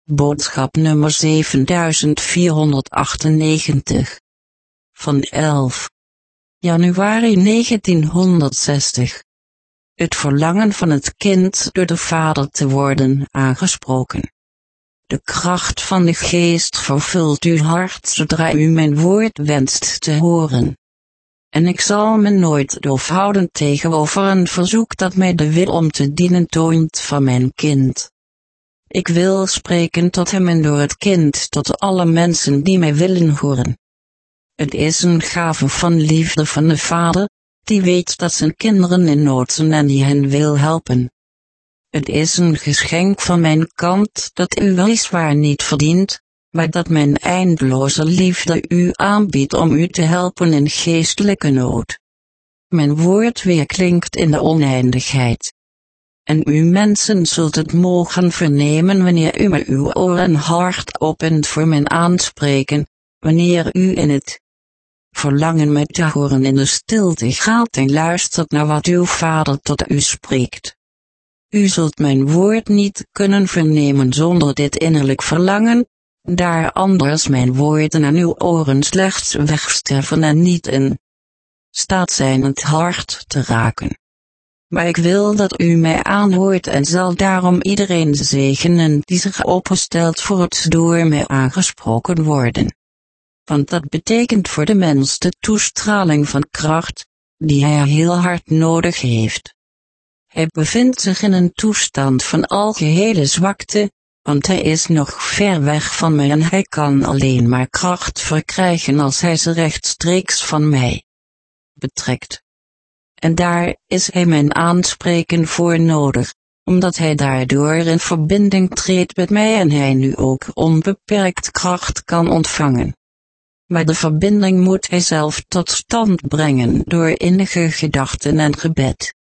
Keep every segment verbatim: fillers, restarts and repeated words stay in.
Boodschap nummer zevenduizendvierhonderdachtennegentig. Van elf januari negentienhonderdzestig. Het verlangen van het kind door de Vader te worden aangesproken. De kracht van de Geest vervult uw hart zodra u mijn woord wenst te horen. En ik zal me nooit doof houden tegenover een verzoek dat mij de wil om te dienen toont van mijn kind. Ik wil spreken tot hem en door het kind tot alle mensen die mij willen horen. Het is een gave van liefde van de Vader, die weet dat zijn kinderen in nood zijn en die hen wil helpen. Het is een geschenk van mijn kant dat u weliswaar niet verdient, maar dat mijn eindeloze liefde u aanbiedt om u te helpen in geestelijke nood. Mijn woord weerklinkt in de oneindigheid. En u mensen zult het mogen vernemen wanneer u met uw oren hard opent voor mijn aanspreken, wanneer u in het verlangen mij te horen in de stilte gaat en luistert naar wat uw Vader tot u spreekt. U zult mijn woord niet kunnen vernemen zonder dit innerlijk verlangen, daar anders mijn woorden aan uw oren slechts wegsterven en niet in staat zijn het hart te raken. Maar ik wil dat u mij aanhoort en zal daarom iedereen zegenen die zich openstelt voor het door mij aangesproken worden. Want dat betekent voor de mens de toestraling van kracht, die hij heel hard nodig heeft. Hij bevindt zich in een toestand van algehele zwakte, want hij is nog ver weg van mij en hij kan alleen maar kracht verkrijgen als hij ze rechtstreeks van mij betrekt. En daar is hij mijn aanspreken voor nodig, omdat hij daardoor in verbinding treedt met mij en hij nu ook onbeperkt kracht kan ontvangen. Maar de verbinding moet hij zelf tot stand brengen door innige gedachten en gebed.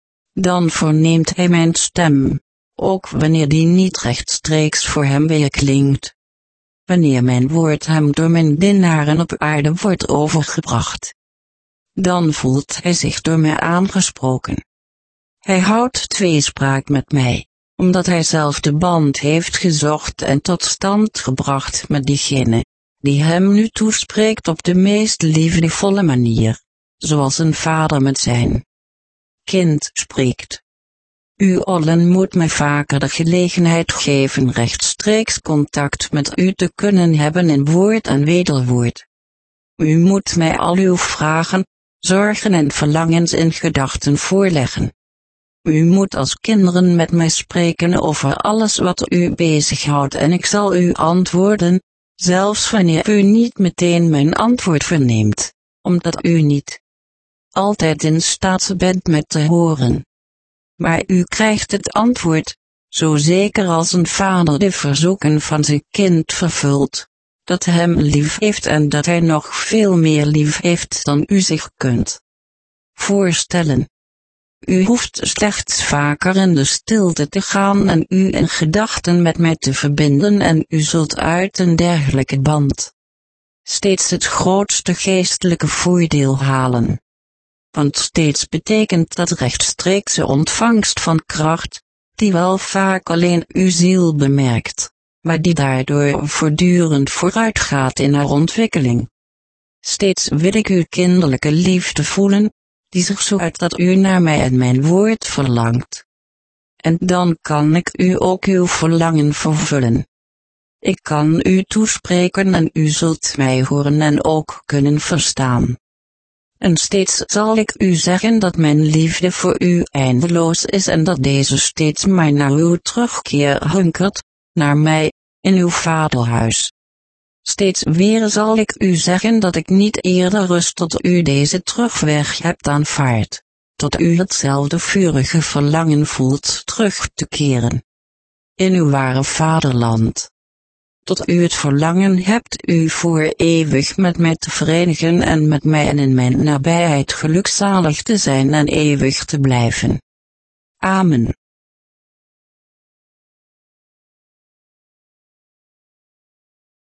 Dan verneemt hij mijn stem, ook wanneer die niet rechtstreeks voor hem weerklinkt. Wanneer mijn woord hem door mijn dienaren op aarde wordt overgebracht, dan voelt hij zich door mij aangesproken. Hij houdt tweespraak met mij, omdat hij zelf de band heeft gezocht en tot stand gebracht met diegene, die hem nu toespreekt op de meest liefdevolle manier, zoals een vader met zijn kind spreekt. U allen moet mij vaker de gelegenheid geven rechtstreeks contact met u te kunnen hebben in woord en wederwoord. U moet mij al uw vragen, zorgen en verlangens in gedachten voorleggen. U moet als kinderen met mij spreken over alles wat u bezighoudt en ik zal u antwoorden, zelfs wanneer u niet meteen mijn antwoord verneemt, omdat u niet altijd in staat bent mij te horen. Maar u krijgt het antwoord, zo zeker als een vader de verzoeken van zijn kind vervult, dat hem lief heeft en dat hij nog veel meer lief heeft dan u zich kunt voorstellen. U hoeft slechts vaker in de stilte te gaan en u in gedachten met mij te verbinden en u zult uit een dergelijke band steeds het grootste geestelijke voordeel halen. Want steeds betekent dat rechtstreekse ontvangst van kracht, die wel vaak alleen uw ziel bemerkt, maar die daardoor voortdurend vooruitgaat in haar ontwikkeling. Steeds wil ik uw kinderlijke liefde voelen, die zich zo uit dat u naar mij en mijn woord verlangt. En dan kan ik u ook uw verlangen vervullen. Ik kan u toespreken en u zult mij horen en ook kunnen verstaan. En steeds zal ik u zeggen dat mijn liefde voor u eindeloos is en dat deze steeds maar naar uw terugkeer hunkert, naar mij, in uw vaderhuis. Steeds weer zal ik u zeggen dat ik niet eerder rust tot u deze terugweg hebt aanvaard, tot u hetzelfde vurige verlangen voelt terug te keren in uw ware vaderland. Tot u het verlangen hebt u voor eeuwig met mij te verenigen en met mij en in mijn nabijheid gelukzalig te zijn en eeuwig te blijven. Amen.